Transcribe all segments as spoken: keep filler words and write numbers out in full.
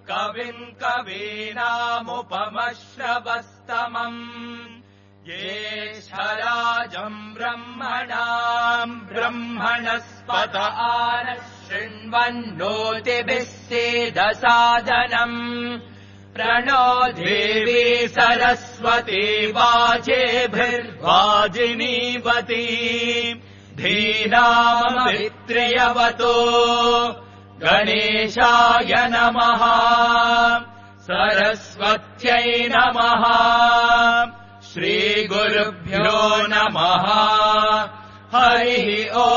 कविम् कवीनामुपमश्रवस्तमम् ज्येष्ठराजम् ब्रह्मणाम् ब्रह्मणस्पत आनः शृण्वन्नोतिभिः सीदसादनम् प्रणो देवी सरस्वती वाजेभिर्वाजिनीवती धीनाममित्रियवतो गणेशाय नमः सरस्वत्यै नमः श्रीगुरुभ्यो नमः हरिः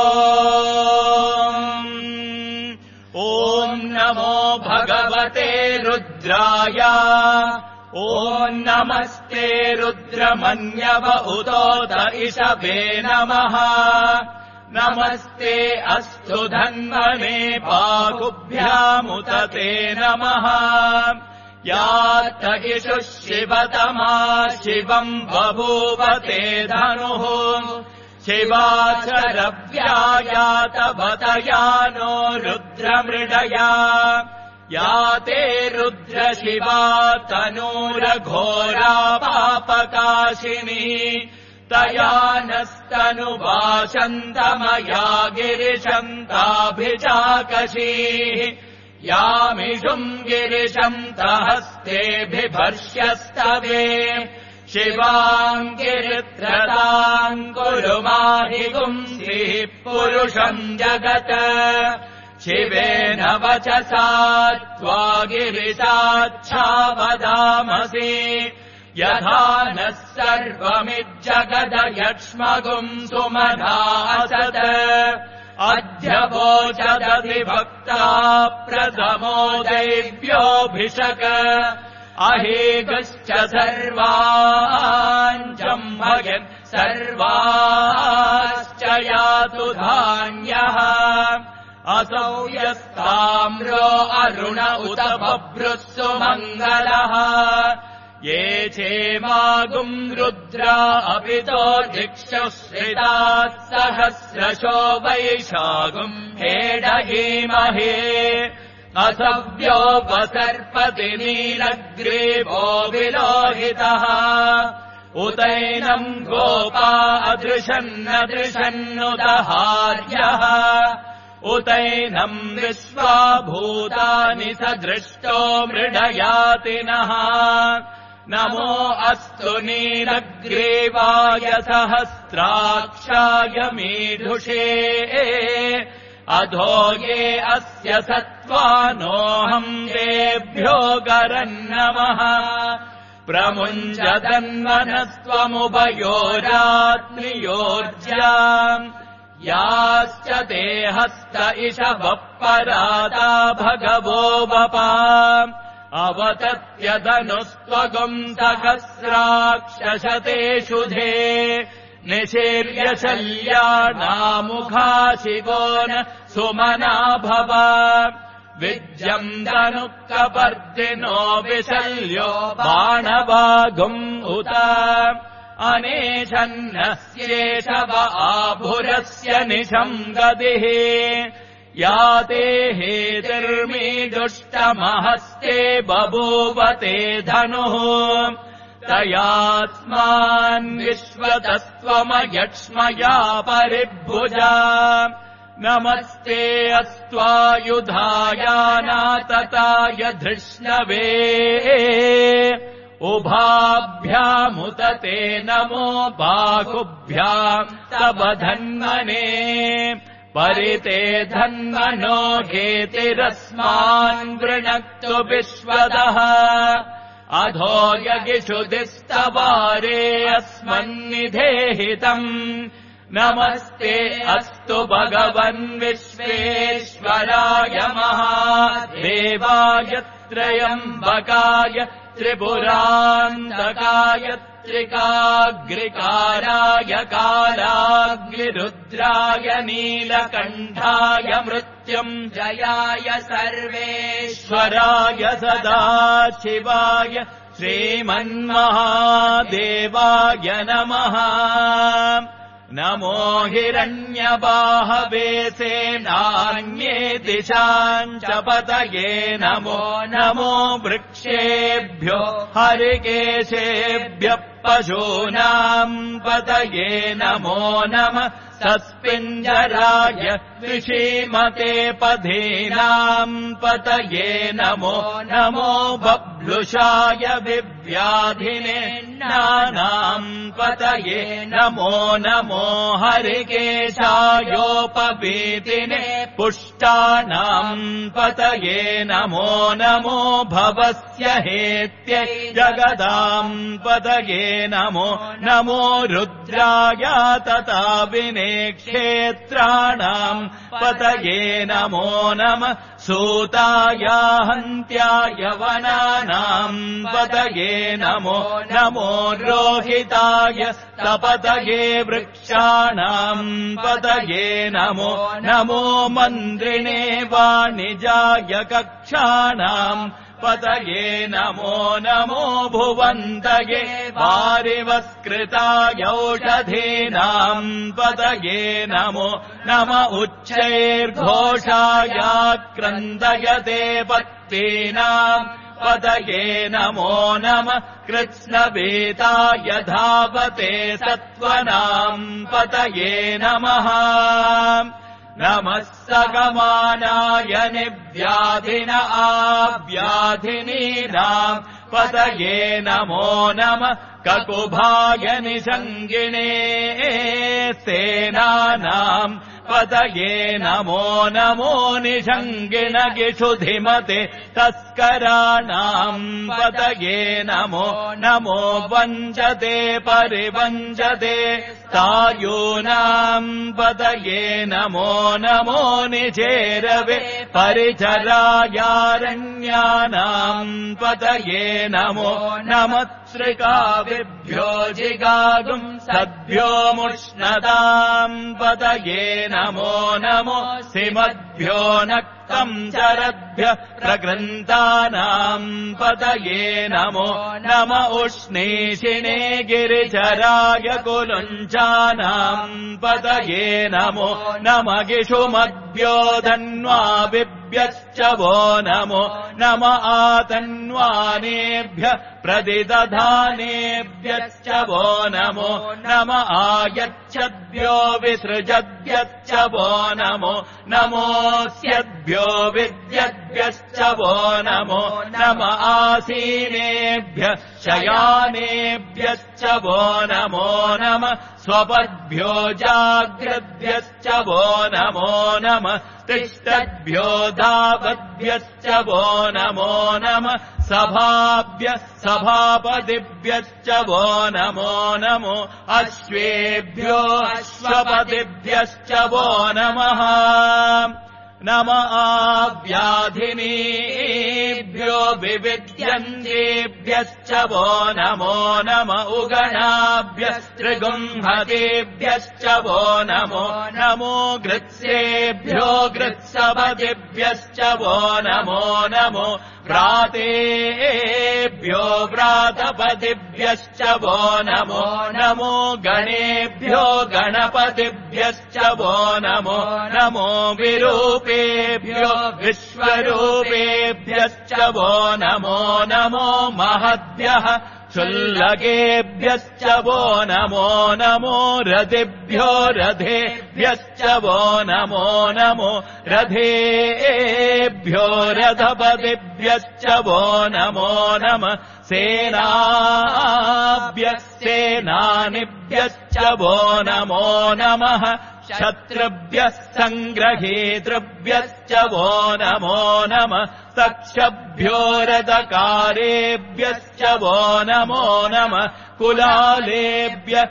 ओम् ॐ नमो भगवते रुद्राय ॐ नमस्ते रुद्रमन्यव उतोत इषभे नमः नमस्ते अस्तु धन्वने पाकुभ्यामुत ते नमः यात इषुः शिवतमा शिवम् बभूव ते धनुः शिवाचरव्यायात भतयानो रुद्रमृडया या ते रुद्रशिवा तनूरघोरा पापकाशिनी तया नस्तनुवासन्तमया गिरिशन्ताभिचाकशीः यामिषुम् गिरिशन्तहस्तेऽभिभर्ष्यस्तवे शिवाम् गिरित्रताम् कुरु माहि पुंसीः पुरुषम् जगत् शिवेन वचसा त्वा गिरिशाच्छावदामसि यथा नः सर्वमिज्जगदयक्ष्मगुम् सुमधा असत् अद्य वोचदधिभक्ता प्रथमो दैव्योऽभिषक अहेगश्च सर्वाञ्जम्भयन् सर्वाश्च यातु धान्यः असौ यस्ताम्रो अरुण उत बभ्रुः सुमङ्गलः ये चेमागुम् रुद्रा अपितो दिक्षुश्रिताः सहस्रशो वैशागुम् हेडहीमहे असव्योपसर्पति नीलग्रीवो विलोहितः उतैनम् गोपा अदृशन्नदृशन्नुदहार्यः उतैनम् विश्वा भूतानि सदृष्टो मृडयातिनः नमो अस्तु नीलग्रीवाय सहस्राक्षाय मीढुषे अधो ये अस्य सत्त्वानोऽहम् देभ्यो गरन्नमः प्रमुञ्जदन्वनस्त्वमुभयोरात्रियोर्ज्याम् याश्च ते हस्त इषवः पराता भगवो वपा अवतत्यदनुस्त्वगुम् सहस्राक्षशतेषु धे निशीर्य शल्यानामुखा शिवो न सुमना भव विद्यम् धनुक्कपर्दिनो विशल्यो बाणवागुम् उत अनेशन्नस्येषव आभुरस्य निशम् गतिः या ते हेतिर्मीदुष्टमहस्ते बभूवते धनुः तयास्मान् विश्वतस्त्वमयक्ष्मया परिभुजा नमस्ते अस्त्वायुधायानातताय धृष्णवे उभाभ्यामुत ते नमो बाहुभ्याम् तव धन्वने परिते धन्वनो हेतिरस्मान् वृणक्तु विश्वदः अधो यगिषुदिस्तवारे अस्मन्निधेहितम् नमस्ते अस्तु भगवन् विश्वेश्वराय महादेवाय त्र्यम्बकाय त्रिपुरान्तकाय त्रिकाग्रिकाराय कालाग्निरुद्राय नीलकण्ठाय मृत्युञ्जयाय सर्वेश्वराय सदाशिवाय श्रीमन्महादेवाय नमः नमो हिरण्यबाहवे सेनान्ये दिशाम् च पतये नमो नमो वृक्षेभ्यो हरिकेशेभ्यः पशूनाम् पतये नमो नमः सस्पिञ्जराय ऋषीमते पधीनाम् पतये नमो नमो बभ्लुषाय विव्याधिने नानाम् पतये नमो नमो हरिकेशायोपवीतिने पुष्टानाम् पतये नमो नमो भवस्य हेत्यै जगदाम् पतये नमो नमो रुद्राय तथा विने क्षेत्राणाम् पतये नमो नमः सूताय हन्त्याय वनानाम् पतये नमो नमो रोहिताय तपतये वृक्षाणाम् पतये नमो नमो मन्त्रिणे वाणिजाय कक्षाणाम् पतये नमो नमो भुवन्तये वारिवस्कृताय औषधीनाम् पतये नमो नम उच्चैर्घोषाय क्रन्दयते पत्तीनाम् पतये नमो नमः कृत्स्नवेताय धावते सत्त्वनाम् पतये नमः नमः सगमानाय निव्याधिन आव्याधिनीनाम् पतये नमो नमः ककुभाय निषङ्गिणे सेनानाम् पतये नमो नमो निषङ्गिणगिषुधिमते तस्कराणाम् पतये नमो नमो वञ्चते परिवञ्चते तायूनाम् पतये नमो नमो निचेरवे परिचरायारण्यानाम् पतये नमो नमः श्रिकाविभ्यो जिगागुम् सद्भ्यो मुष्णताम् पतये नमो नमो सिमद्भ्यो नक्तम् चरद्भ्यः प्रगृन्तानाम् पतये नमो नम उष्णीषिणे गिरिचराय कुलुञ्चानाम् पतये नमो नम गिषुमद्भ्यो धन्वाविभ्यश्च वो नमो नम आतन्वानेभ्यः प्रदिदधानेभ्यश्च वो नमो नम आयच्छद्भ्यो विसृजद्भ्यश्च वो नमो नमोऽस्यद्भ्यो विद्यद्भ्यश्च वो नमो नम आसीनेभ्यः शयानेभ्यश्च वो नमो नम स्वपद्भ्यो जाग्रद्भ्यश्च वो नमो नम तिष्ठद्भ्यो धावद्भ्यश्च वो नमो नम सभाभ्यः सभापतिभ्यश्च वो नमो नमो अश्वेभ्यो अश्वपतिभ्यश्च वो नमः नम आव्याधिनीभ्यो विविध्यन्तेभ्यश्च वो नमो नम उगणाभ्यस्त्रिगुंहतेभ्यश्च वो नमो नमो गृत्सेभ्यो गृत्सपतिभ्यश्च वो नमो नमो व्रातेभ्यो व्रातपतिभ्यश्च वो नमो नमो गणेभ्यो गणपतिभ्यश्च वो नमो नमो विरूपेभ्यो विश्वरूपेभ्यश्च वो नमो नमो महद्भ्यः क्षुल्लकेभ्यश्च वो नमो नमो रथेभ्यो रथेभ्यश्च वो नमो नमो रथेभ्यो रथपतिभ्यश्च वो नमो नमः सेनाभ्यः सेनानिभ्यश्च वो नमो नमः शत्रुभ्यः सङ्ग्रहेतृभ्यश्च वो नमो नमः सक्षभ्यो रथकारेभ्यश्च वो नमो नमः कुलालेभ्यः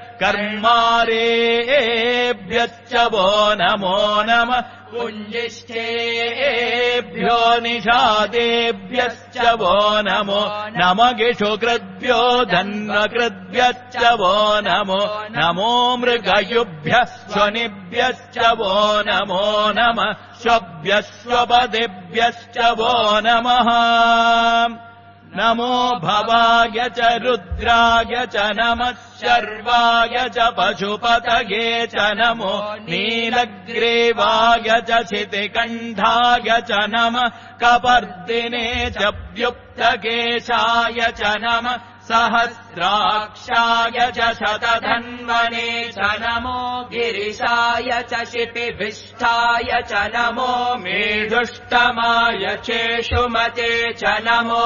कर्मारेभ्यश्च वो नमो नमः कुञ्जिष्ठेभ्यो निषादेभ्यश्च वो नमो नम गिषुकृद्भ्यो धन्वकृद्भ्यश्च वो नमो नमो मृगयुभ्यः स्वनिभ्यश्च वो नमो नमः स्वभ्यः स्वपतिभ्यश्च वो नमः नमो भवाय च रुद्राय च नमः शर्वाय च पशुपतये च नमो नीलग्रीवाय च शितिकण्ठाय च नमः कपर्दिने च व्युक्तकेशाय च नमः सहस्राक्षाय च शतधन्वने च नमो गिरिशाय च शिपिभिष्ठाय च नमो मेढुष्टमाय चेषुमते च नमो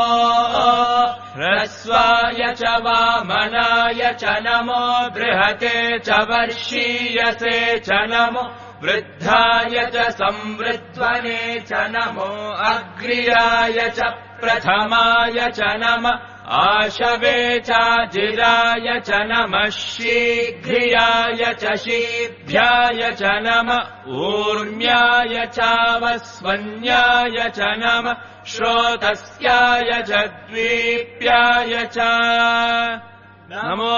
ह्रस्वाय च वामनाय च नमो बृहते च वर्षीयसे च नमो वृद्धाय च संवृद्ध्वने च नमो अग्र्याय च प्रथमाय च नमः आशवे चाजिराय च नमः शीघ्रियाय च शीभ्याय च नमः ऊर्म्याय चावस्वन्याय च नमः श्रोतस्याय च द्वीप्याय च नमो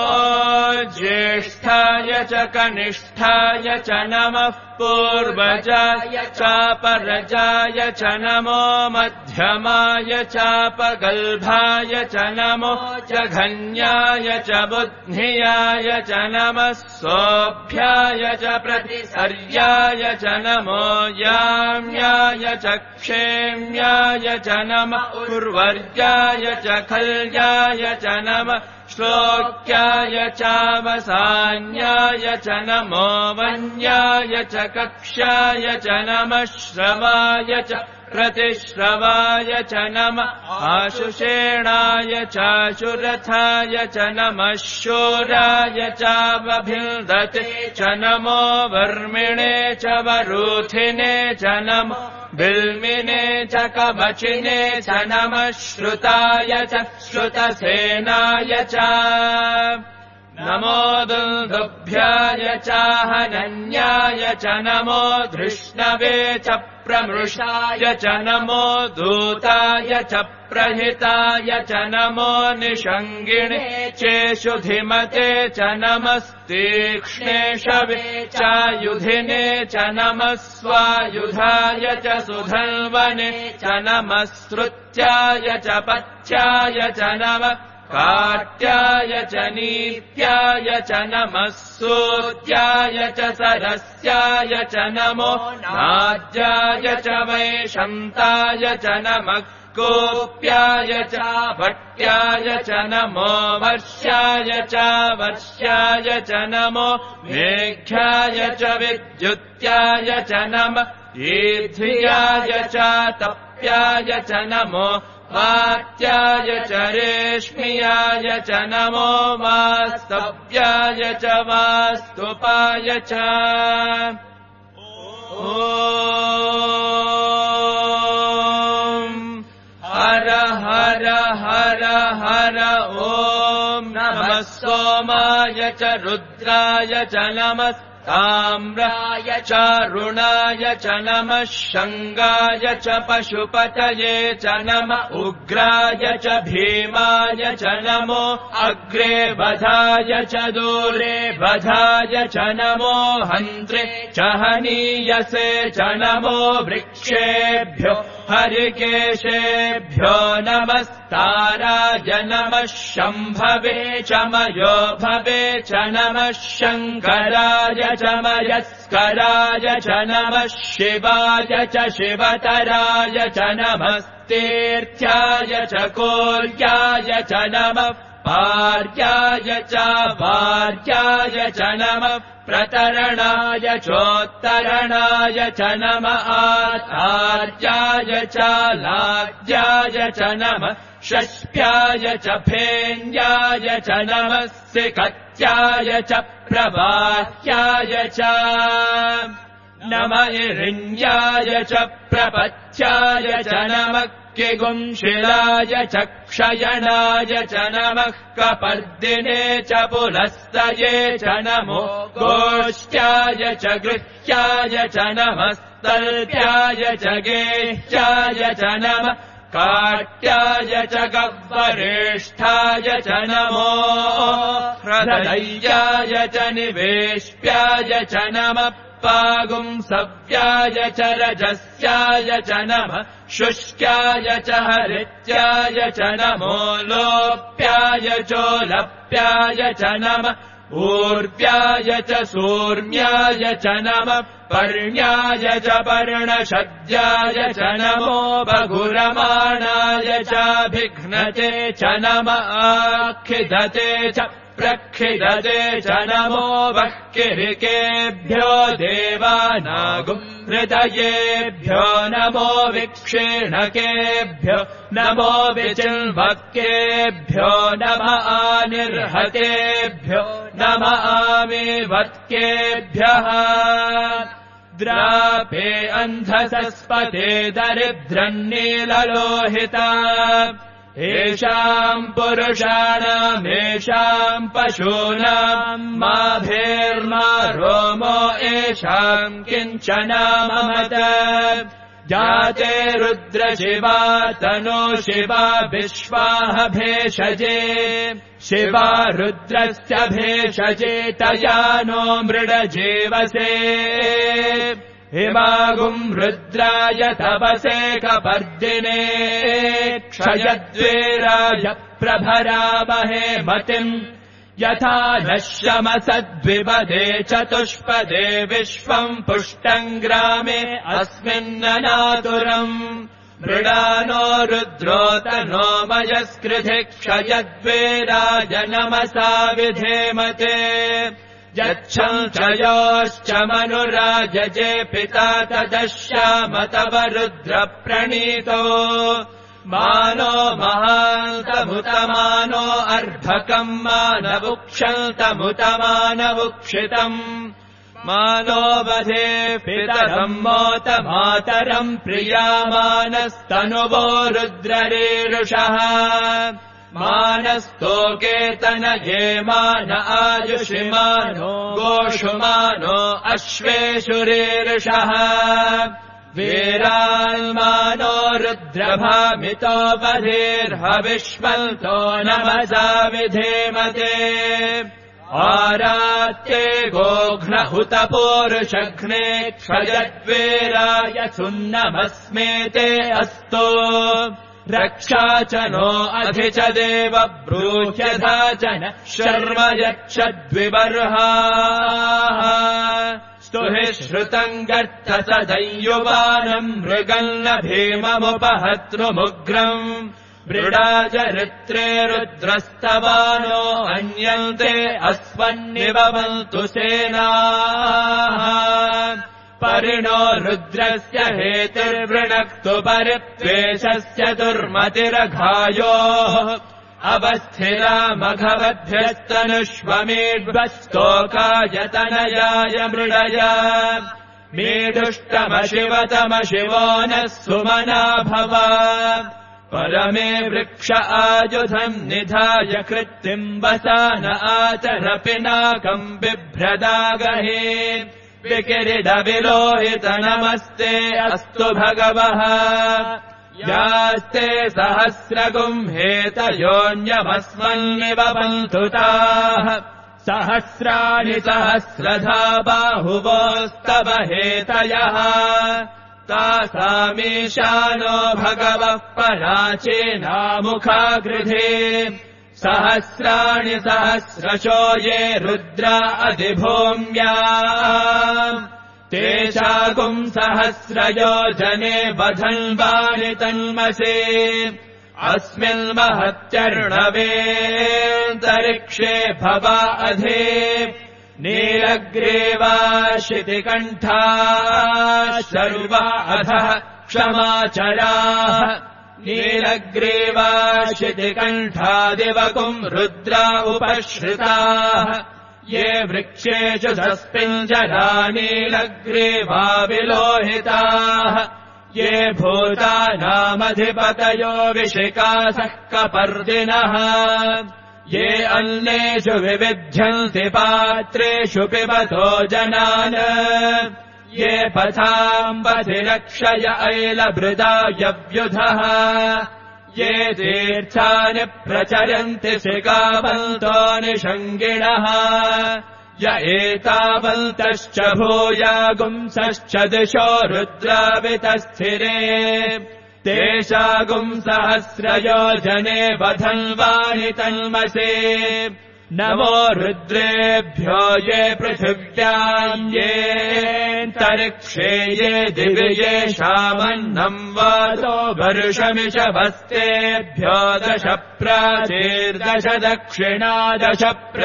ज्येष्ठाय च कनिष्ठाय च नमः पूर्वजाय चापरजाय च नमो मध्यमाय चापगल्भाय च नमो जघन्याय च बुद्धियाय च नमः सोऽभ्याय च प्रतिसर्याय च नमो याम्याय च क्षेम्याय च नमः उर्वर्याय च खल्याय च नमः श्लोक्याय चावसान्याय च नमो वन्याय च कक्ष्याय च नमः श्रवाय च प्रतिश्रवाय च नमः आशुषेणाय चाशुरथाय च नमः शूराय चावभिन्दते च नमो वर्मिणे च वरूथिने च नमो बिल्मिने च कवचिने च नमः श्रुताय च श्रुतसेनाय च नमो दुन्दुभ्याय चाहनन्याय च नमो धृष्णवे च प्रमृषाय च नमो दूताय च प्रहिताय च नमो निषङ्गिणे चेषुधिमते च नमस्तीक्ष्णेशवे चायुधिने च नमः स्वायुधाय च सुधन्वने च नमः श्रुत्याय च पथ्याय च नमः काट्याय च नीत्याय च नमः सूत्याय च सरस्याय च नमो नाज्याय च वैशन्ताय च नमः गोप्याय च भट्याय च नमो वर्ष्याय च वर्ष्याय च नमो मेघ्याय च विद्युत्याय च नमः ईध्याय च तप्याय च नमो वात्याय च रेश्म्याय च नमो वास्तव्याय च वास्तुपाय च ॐ हर हर हर हर ॐ नमः सोमाय च रुद्राय च नमः ताम्राय च रुणाय च नमः शङ्गाय च पशुपतये च नमः उग्राय च भीमाय च नमो अग्रे बधाय च दूरे बधाय च नमो हन्त्रे च हनीयसे च नमो वृक्षेभ्यो हरिकेशेभ्यो नमस्ताराय नमः शम्भवे च मयो भवे च नमः शङ्कराय च मयस्कराय च नमः शिवाय च शिवतराय च नमस्तीर्थ्याय च कोल्याय च नमः पार्याय च वार्याय च नमः प्रतरणाय चोत्तरणाय च नमः आचार्याय च लाज्याय च नमः षष्ठ्याय च फेन्याय च नमः सिकत्याय च प्रवाह्याय च नमः इरिण्याय च प्रपथ्याय च नमः किगुंशिलाय च क्षयणाय च नमः कपर्दिने च पुलस्तये च नमो गोष्ठ्याय च गृह्याय च नमः स्तल्प्याय च गेह्याय च नमः काट्याय च गह्वरेष्ठाय च नमो हृदयाय च निवेश्याय च नमः पागुंसव्याय च रजस्याय च नमः शुष्क्याय च हरित्याय च नमो लोप्याय चोलप्याय च नमः ऊर्व्याय च सूर्म्याय च नमः पर्ण्याय च पर्णशद्याय च नमो बगुरमाणाय चाभिघ्नते च नमः आखिदते च प्रक्षिदते च नमो वह्किरिकेभ्यो देवानागुं हृदयेभ्यो नमो विक्षीणकेभ्यो नमो विचिन्वक्केभ्यो नमः आनिर्हतेभ्यो नमः आमिवत्केभ्यः द्रापे अन्धसस्पते दरिद्रन्नीललोहिता येषाम् पुरुषाणामेषाम् पशूनाम् माभेर्मा रोमो येषाम् किञ्चनाममत जाते रुद्रशिवा तनो शिवा विश्वाह भेषजे शिवा रुद्रस्य भेषजे तया नो मृडजीवसे हिमागुम् रुद्राय तपसे कपर्दिने क्षयद्वेराय प्रभरामहे मतिम् यथा नश्यमसद्विपदे चतुष्पदे विश्वम् पुष्टम् ग्रामे अस्मिन्ननातुरम् मृडानो रुद्रोतनो मयस्कृधि क्षयद्वेराय नमसा विधेमते यच्छम् त्रयोश्च मनुराजजे पिता तदश्याम तव रुद्रप्रणीतो मानो महान्तमुतमानो अर्धकम् मानवुक्षन्तमुतमानवुक्षितम् मानो वधे पितरम् मोत मातरम् प्रियामानस्तनुवो रुद्ररीरुषः मानस्तोकेतनये मान आयुषिमानो गोषुमानो अश्वेषुरीर्षः वीरान्मानो रुद्रभामितो बधिर्हविष्मन्तो नमसा विधेमते आरात्ये गोघ्न हुत पूरुषघ्ने क्षयद्वीराय सुन्नमस्मेते अस्तु रक्षा च नो अधि च देव ब्रूह्यधा च न शर्म यक्षद्विबर्हाः स्तुहि श्रुतम् गर्त सदयुवानम् मृगम् न भीममुपहतृमुग्रम् मृडाचरित्रे रुद्रस्तवानो अन्यन्ते अस्वन्निवन्तु सेनाः परिणो रुद्रस्य हेतिर्वृणक्तु परित्वेषस्य दुर्मतिरघायोः अवस्थिरा मघवद्भ्यस्तनुष्वमेड्वस्तोकायतनयाय मृडय मेढुष्टमशिवतमशिवो नः सुमना भव परमे वृक्ष आयुधम् निधाय कृत्तिम् वसान आचरपिनाकम् बिभ्रदागहे विकिरीटविलोहित नमस्ते अस्तु भगवः यास्ते सहस्रगुम् हेतयोऽन्यमस्मन्निवपन्तु ताः सहस्राणि सहस्रधा बाहुवोस्तव हेतयः तासामीशानो भगवः पराचीनामुखागृधे सहस्राणि सहस्रशो ये रुद्रा अधिभूम्या तेषागुम् सहस्रयोजने बधन्वानि तन्मसे अस्मिन् महत्यर्णवेऽन्तरिक्षे भवा अधि नीलग्रीवा शितिकण्ठा सर्वा अधः क्षमाचराः नीलग्रीवा शितिकण्ठादिवकुम् रुद्रा उपश्रिताः ये वृक्षेषु सस्पिञ्जरा नीलग्रीवा विलोहिताः ये भूतानामधिपतयो विशिकासः कपर्दिनः ये अन्नेषु विविध्यन्ति पात्रेषु पिबतो जनान् ये पथाम्बधिरक्षय ऐलभृदायव्युधः ये तीर्थानि प्रचरन्ति शिखावन्तो निषङ्गिणः य एतावन्तश्च भूयागुंसश्च दिशो रुद्रावितस्थिरे तेषागुंसहस्रयोजने वधन्वानि तन्मसे नमो रुद्रेभ्यो ये पृथिव्याम् येऽन्तरिक्षे ये दिवि येषामन्नम् वातो वर्षमिषभस्तेभ्यो दश प्राचीर्दश दक्षिणा दश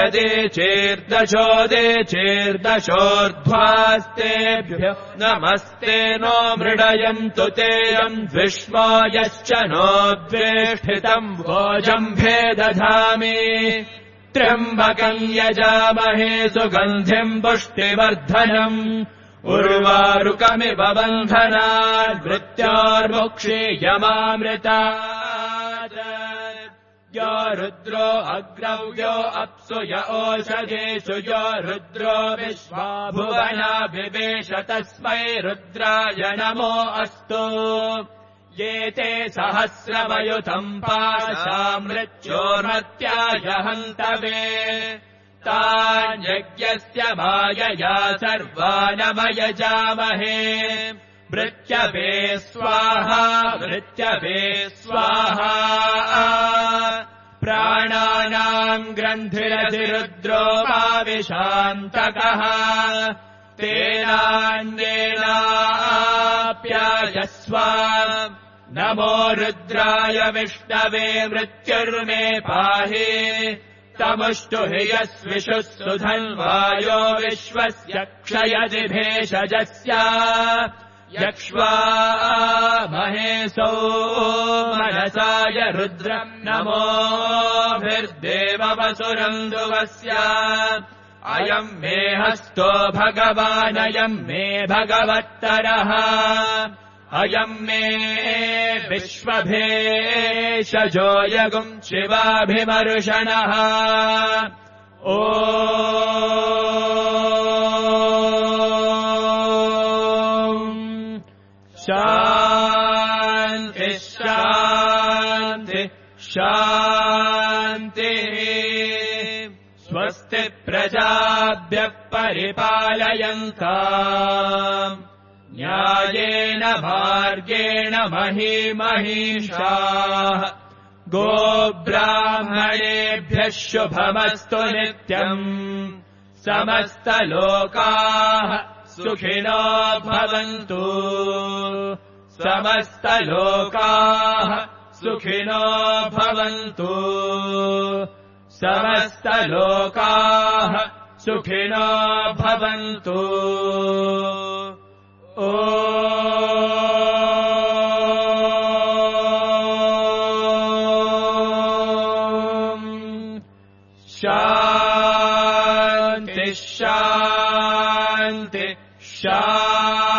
प्रदेचेर्दशोदेचेर्दशोर्ध्वास्तेभ्यो नमस्ते नो मृडयन्तु तेयम् द्विष्मो यश्च नो द्वेष्टितम् वोजम्भे दधामि त्र्यम्बकम् यजामहे सुगन्धिम् पुष्टिवर्धनम् उर्वारुकमिव बन्धनात् मृत्योर्मुक्षीयमामृतात् यो रुद्रो अग्रौ यो अप्सु य ओषधेषु यो रुद्रो विश्वा भुवना विवेश तस्मै रुद्राय नमो अस्तु ये ते सहस्रमयुतम् पाशा मृत्योर्मत्याय हन्तवे तान् यज्ञस्य मायया सर्वानमयजामहे मृत्यवे स्वाहा मृत्यवे स्वाहा प्राणानाम् ग्रन्थिरधिरुद्रोपाविशान्तकः तेनान्येनाप्यायस्व नमो रुद्राय विष्णवे मृत्युर्मे पाहि तमुष्टु हि यस्विषुः सुधन्वायो विश्वस्य क्षयति भेषजस्य यक्ष्वा महेशो मनसाय रुद्रम् नमोभिर्देववसुरन्दुवस्य अयम् मे हस्तो भगवानयम् मे भगवत्तरः अयम् मे विश्वभेषजो यगुम् शिवाभिमर्शनः ओ शान्ति शान्ति शान्तिः स्वस्ति प्रजाभ्यः परिपालयन्ताम् न्यायेन मार्गेण महीमहीषाः गोब्राह्मणेभ्यः शुभमस्तु नित्यम् समस्तलोकाः सुखिनो भवन्तु समस्तलोकाः सुखिनो भवन्तु समस्तलोकाः सुखिनो भवन्तु ॐ शान्ति शान्ति शान्ति